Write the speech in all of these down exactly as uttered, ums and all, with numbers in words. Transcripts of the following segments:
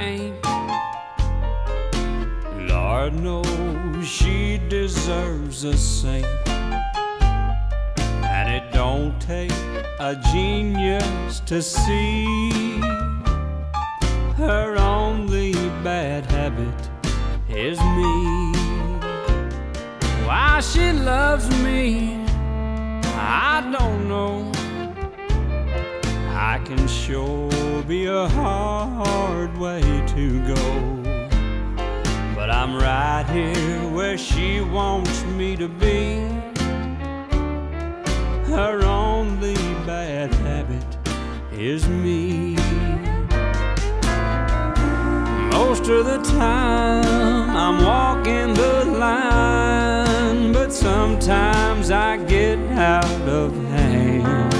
ain't. Lord knows she deserves a saint. And it don't take a genius to see her only bad habit is me. Why she loves me, I don't know. I can sure be a hard way to go, but I'm right here where she wants me to be. Her only bad habit is me. Most of the time I'm walking the line, but sometimes I get out of hand.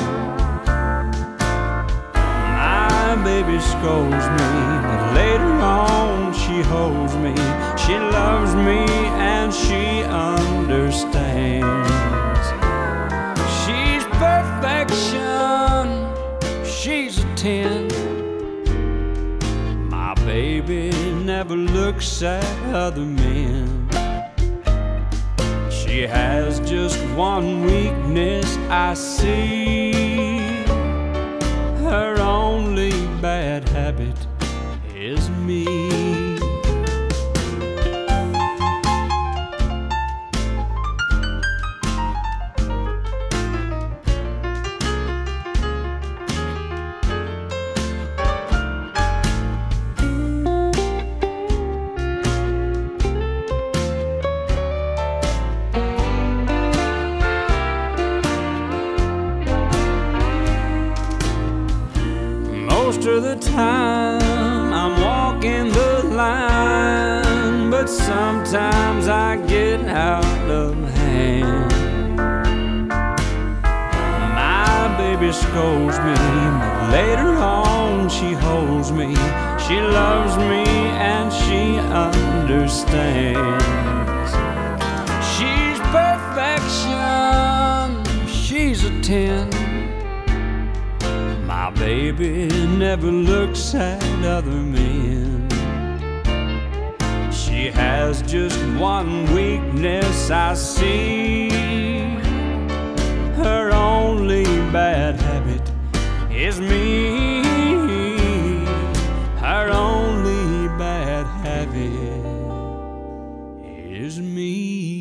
My baby scolds me, but later on she holds me. She loves me and she understands. She's perfection, she's a ten. My baby never looks at other men. She has just one weakness I see. Her only bad habit is me. Most of the time I'm walking the line, but sometimes I get out of hand. My baby scolds me, but later on she holds me. She loves me and she understands. She's perfection, she's a ten. My baby never looks at other men. She has just one weakness I see. Her only bad habit is me. Her only bad habit is me.